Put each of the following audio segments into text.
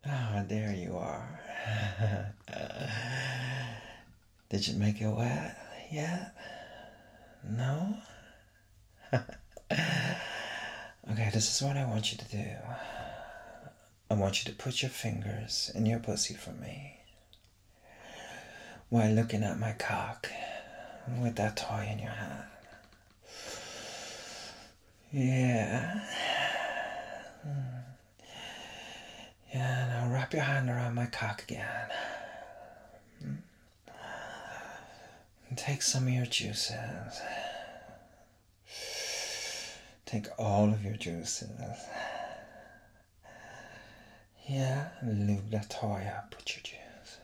Ah, there you are. Did you make it wet yet? No? Okay, this is what I want you to do. I want you to put your fingers in your pussy for me while looking at my cock with that toy in your hand. Yeah. Yeah, now wrap your hand around my cock again. And take some of your juices. Take all of your juices. Yeah, and lube that toy up with your juice.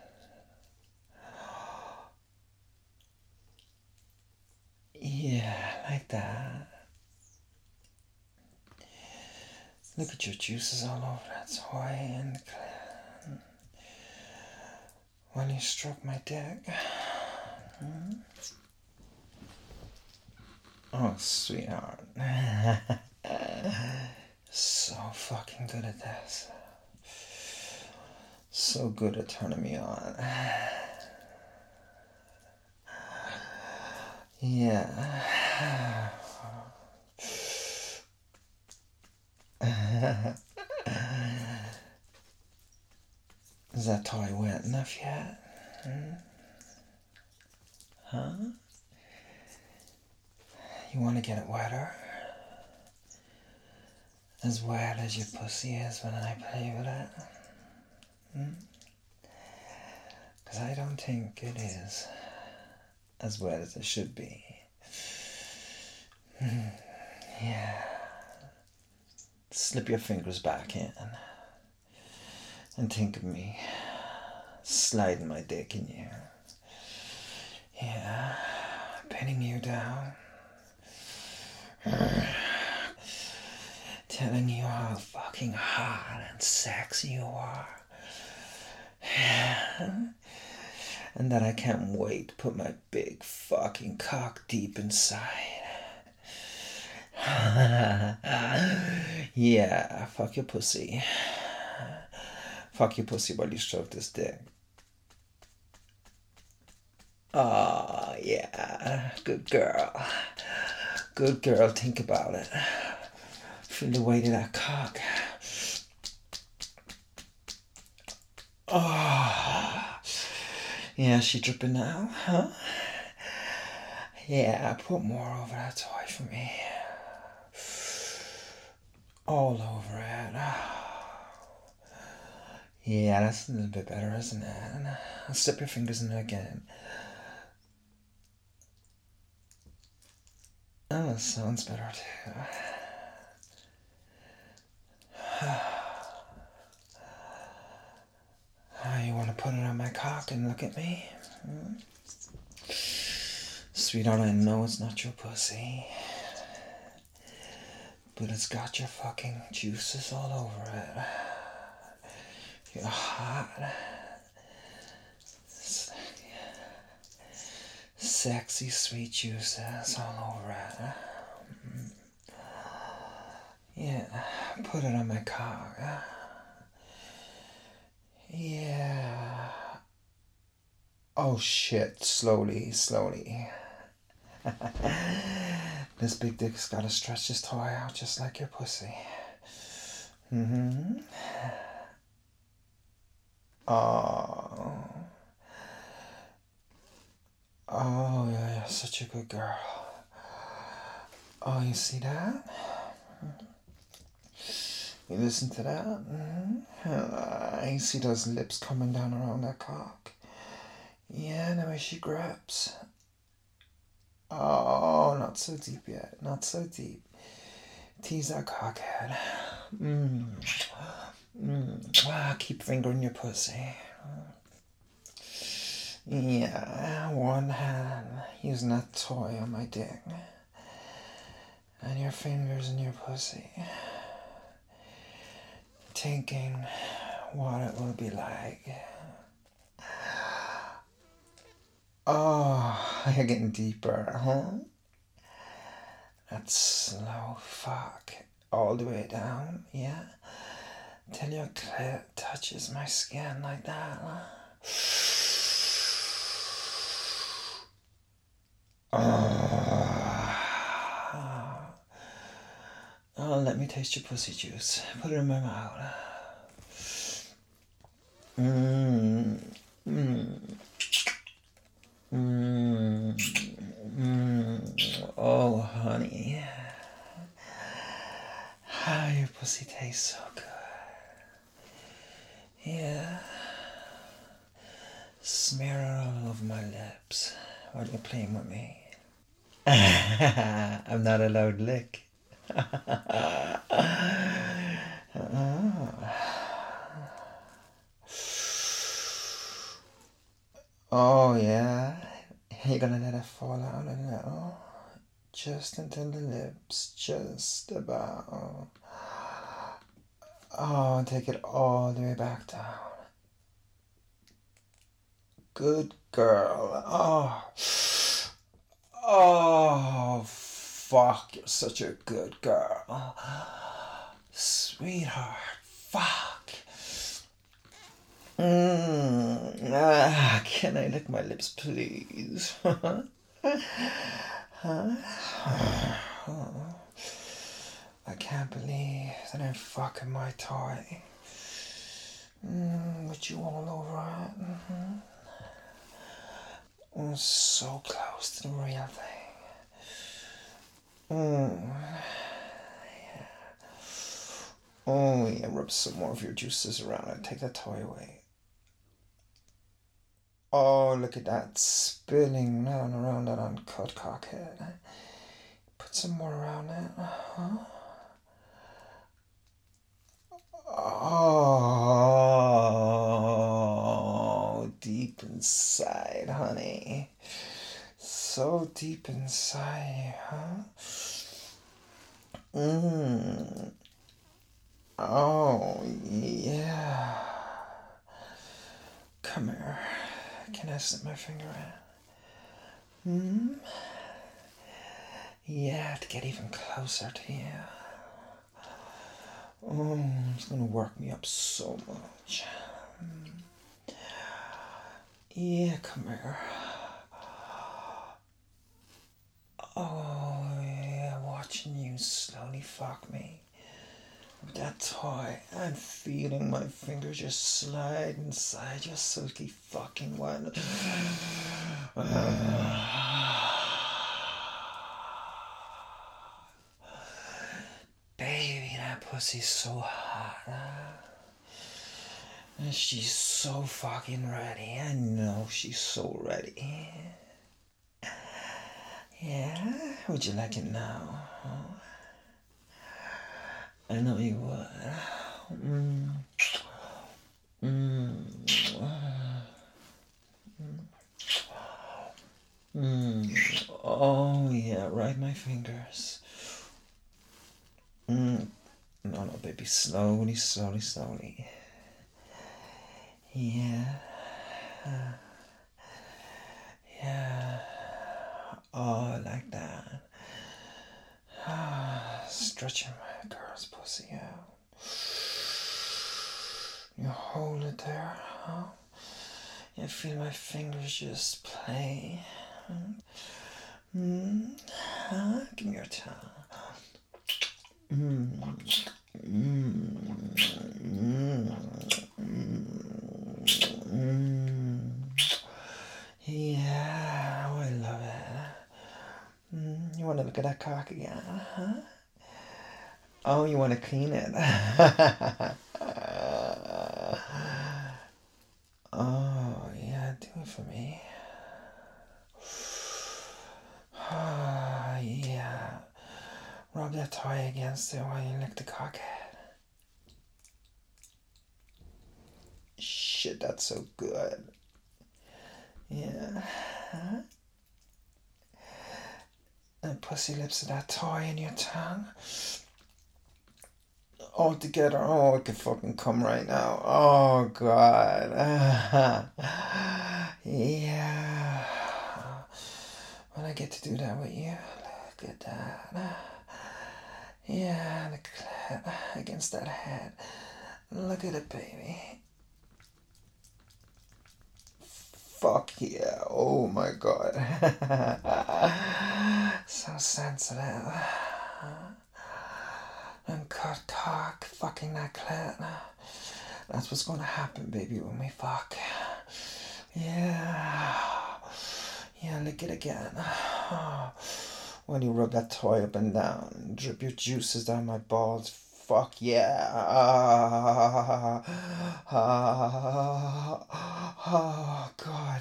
Yeah, like that. Look at your juices all over that toy and when you stroke my dick. Oh, sweetheart. So fucking good at this. So good at turning me on. Yeah. Is that toy wet enough yet? Huh? You want to get it wetter? As wet as your pussy is when I play with it? Because I don't think it is as wet as it should be. Yeah. Slip your fingers back in and think of me sliding my dick in you. Yeah. Pinning you down. Telling you how fucking hot and sexy you are. And that I can't wait to put my big fucking cock deep inside. Yeah, fuck your pussy. Fuck your pussy while you stroke this dick. Oh, yeah. Good girl. Good girl, think about it. Feel the weight of that cock. Oh. Yeah, she dripping now, huh? Yeah, put more over that toy for me. All over it. Yeah, that's a little bit better, isn't it? I'll slip your fingers in it again. Oh, that sounds better too. You want to put it on my cock and look at me? Sweetheart, I know it's not your pussy, but it's got your fucking juices all over it. You're hot. Sexy, sweet juices all over it. Yeah, put it on my cock. Yeah. Oh shit, slowly, slowly. This big dick's gotta stretch this toy out just like your pussy. Oh. Oh, yeah, you're such a good girl. Oh, you see that? You listen to that? You see those lips coming down around that cock? Yeah, the way she grabs. Oh, not so deep yet. Not so deep. Tease that cockhead. Keep fingering your pussy. Yeah, one hand using that toy on my dick. And your fingers in your pussy. Thinking what it will be like. Oh, you're getting deeper, huh? That slow fuck all the way down, yeah? till your clit touches my skin like that. Oh, let me taste your pussy juice. Put it in my mouth. Mmm. Mmm. Mmm. Mmm. Oh, honey. How your pussy tastes so good. Yeah. Smear it all over my lips while you're playing with me. I'm not allowed to lick. Oh yeah, you're gonna let it fall out a little, just until the lips, just about. Oh, take it all the way back down. Good girl. Oh, fuck, you're such a good girl. Sweetheart, fuck. Can I lick my lips, please? I can't believe that I'm fucking my toy. With you all over it. So close to the real thing. Yeah. Oh yeah, rub some more of your juices around and take that toy away. Oh, look at that, spilling down around that uncut cockhead. Put some more around it. Oh, deep inside, honey. So deep inside, huh? Oh, yeah. Come here. Can I slip my finger in? Yeah, to get even closer to you. Oh, it's gonna work me up so much. Yeah, come here. Oh, yeah, watching you slowly fuck me with that toy and feeling my fingers just slide inside your silky fucking one. Baby, that pussy's so hot. And she's so fucking ready. I know she's so ready. Yeah? Would you like it now? Huh? I know you would. Oh yeah, right my fingers. No, no, baby, slowly, slowly, slowly. Yeah. Yeah. Oh, like that. Stretching my girl's pussy out. You hold it there, huh? You feel my fingers just play. Give me your tongue. Yeah, oh, I love it. You want to look at that cock again, huh? Oh, you want to clean it? Oh, yeah, do it for me. Yeah. Rub that toy against it while you lick the cockhead. Shit, that's so good. Yeah. And pussy lips of that toy in your tongue. All together. Oh, I could fucking come right now. Oh, God. Yeah. When I get to do that with you, look at that. Yeah, the clit against that head. Look at it, baby. Fuck yeah. Oh my god. So sensitive. And cut cock, fucking that clit. That's what's gonna happen, baby, when we fuck. Yeah. Yeah, lick it again. When you rub that toy up and down and drip your juices down my balls. Fuck yeah. Oh, God.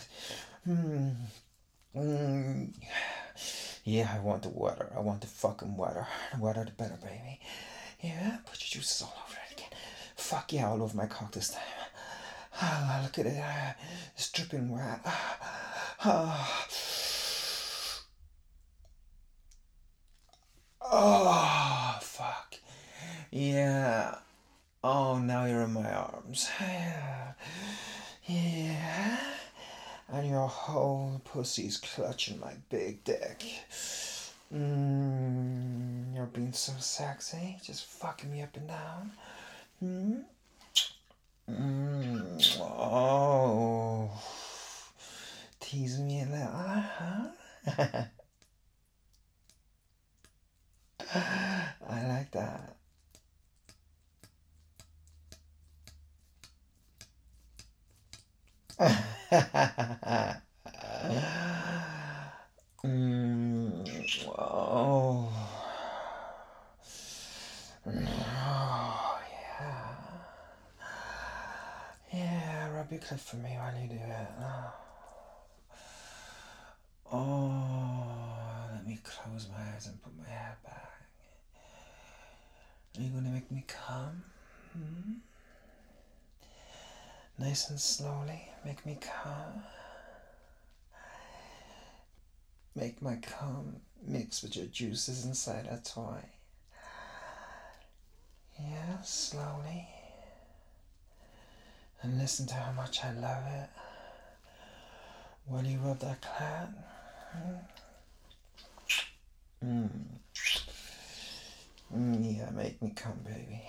Yeah, I want the wetter. I want the fucking wetter. The wetter, the better, baby. Yeah, put your juices all over it again. Fuck yeah, all over my cock this time. Look at it. It's dripping wet. Oh, fuck. Yeah. Oh, now you're in my arms. Yeah. And your whole pussy's clutching my big dick. You're being so sexy. Just fucking me up and down. Oh. Teasing me a little, huh? I like that. Oh. Oh, yeah. Yeah, rub your clit for me while you do it. Oh, let me close my eyes and put my head back. Are you gonna make me come? Nice and slowly, make me come. Make my cum mix with your juices inside a toy. Yeah, slowly. And listen to how much I love it. While you rub that clit. Yeah, make me come, baby.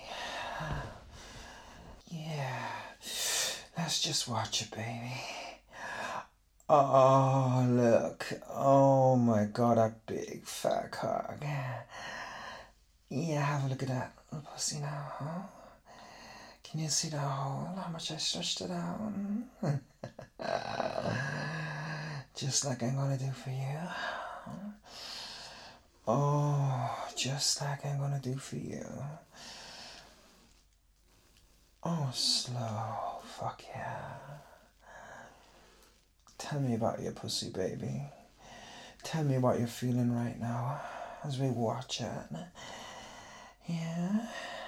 Yeah. Let's just watch it, baby. Oh, look. Oh my god, a big fat cock. Yeah, have a look at that pussy now, huh? Can you see the hole? How much I stretched it out? Just like I'm gonna do for you. Oh, just like I'm gonna do for you. Oh, slow. Fuck yeah. Tell me about your pussy, baby. Tell me what you're feeling right now as we watch it. Yeah.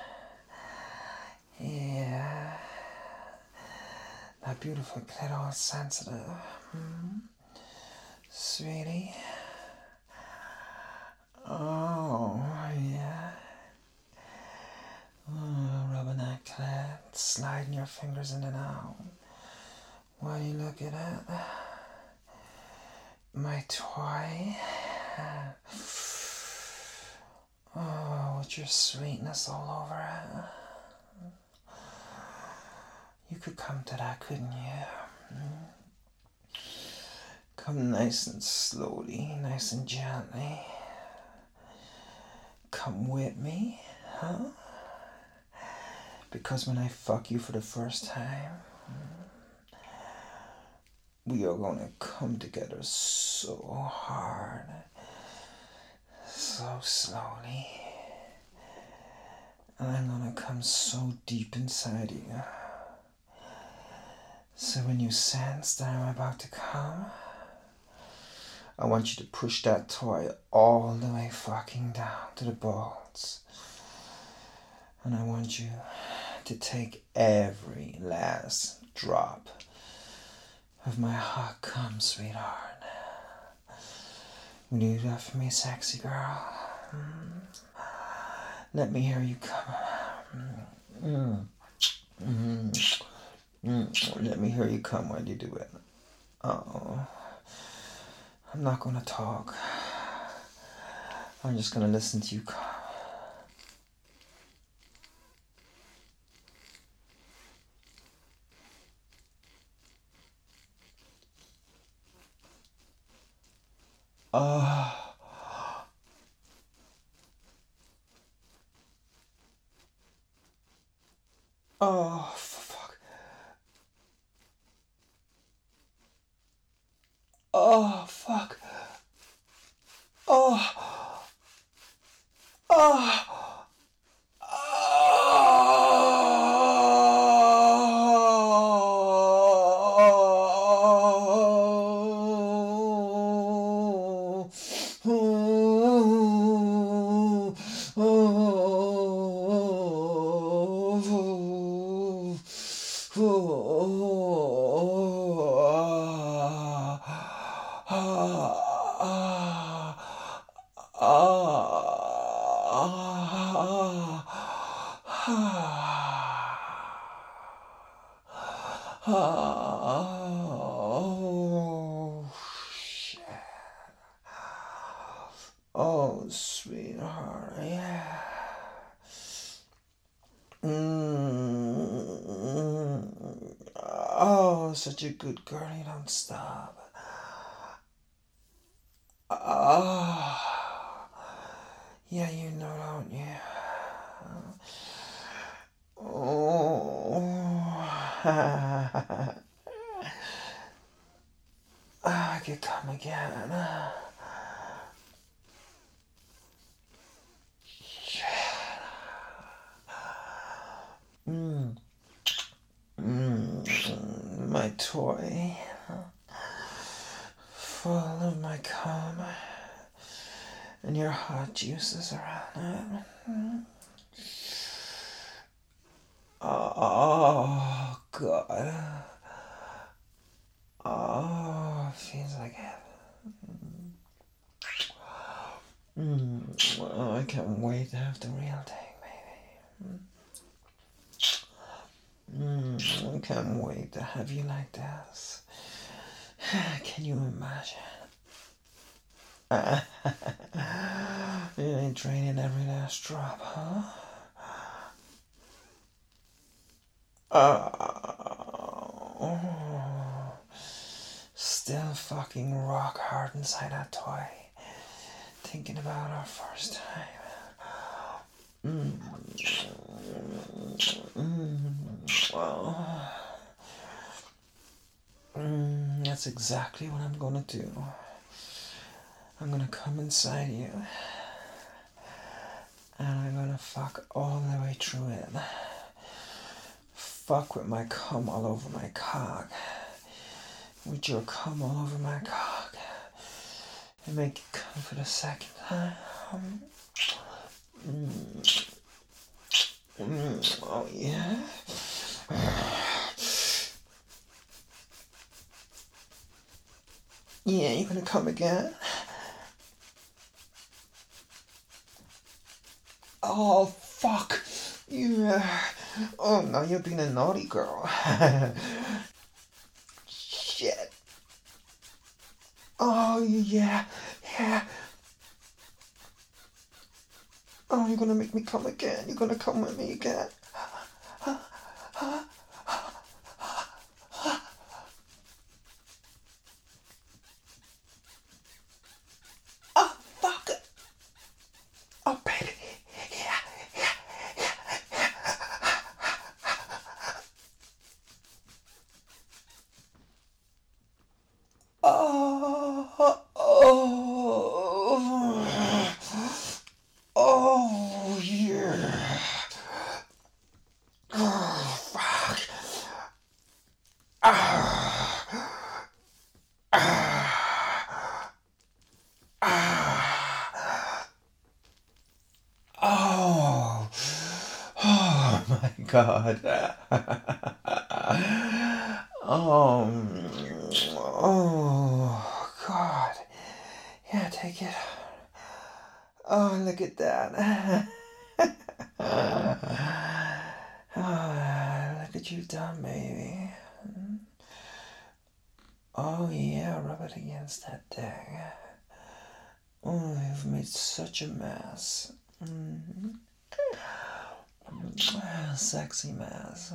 Yeah. That beautiful clit, all sensitive. Sweetie. Oh, yeah. Oh, rubbing that clit, sliding your fingers in and out. While you look at it. My toy. Oh, with your sweetness all over it. You could come to that, couldn't you? Come nice and slowly, nice and gently. Come with me, huh? Because when I fuck you for the first time, we are gonna come together so hard, so slowly. And I'm gonna come so deep inside you. So when you sense that I'm about to come, I want you to push that toy all the way fucking down to the balls. And I want you to take every last drop of my hot cum, sweetheart. Will you do that for me, sexy girl? Let me hear you come. Let me hear you come while you do it. Uh-oh. I'm not gonna talk. I'm just gonna listen to you come. Oh, shit. Oh, sweetheart, yeah. Oh, such a good girl, you don't stop. Oh, yeah, you know, don't you? Oh, I could come again. My toy, full of my cum, and your hot juices around it. Oh, God. Oh, feels like heaven. Oh, I can't wait to have the real thing, baby. I can't wait to have you like this. Can you imagine? You ain't draining every last drop, huh? Still fucking rock hard inside that toy. Thinking about our first time. That's exactly what I'm gonna do. I'm gonna come inside you. And I'm gonna fuck all the way through it. Fuck with my cum all over my cock. With your cum all over my cock. And make it come for the second time. Oh yeah. Yeah, you gonna come again? Oh fuck. Yeah. Oh, now you're being a naughty girl. Shit. Oh yeah. Yeah. Oh, you're gonna make me come again. You're gonna come with me again. Oh, fuck. Oh, baby. Yeah. Oh, oh, yeah. Oh, fuck. Oh, oh my God. Oh, God. Yeah, take it. Oh, look at that. Oh, look what you've done, baby. Oh, yeah, rub it against that thing. Oh, you've made such a mess. Sexy mess.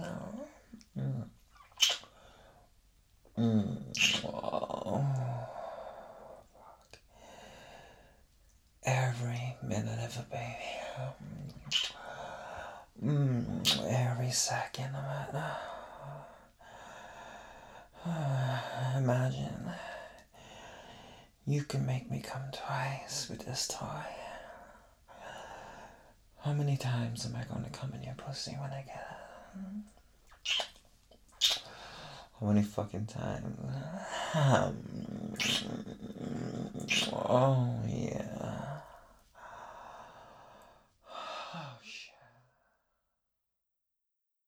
Oh, every minute of it, baby. Every second of it. Imagine you can make me come twice with this toy. How many times am I going to come in your pussy when I get it? How many fucking times? Oh, yeah.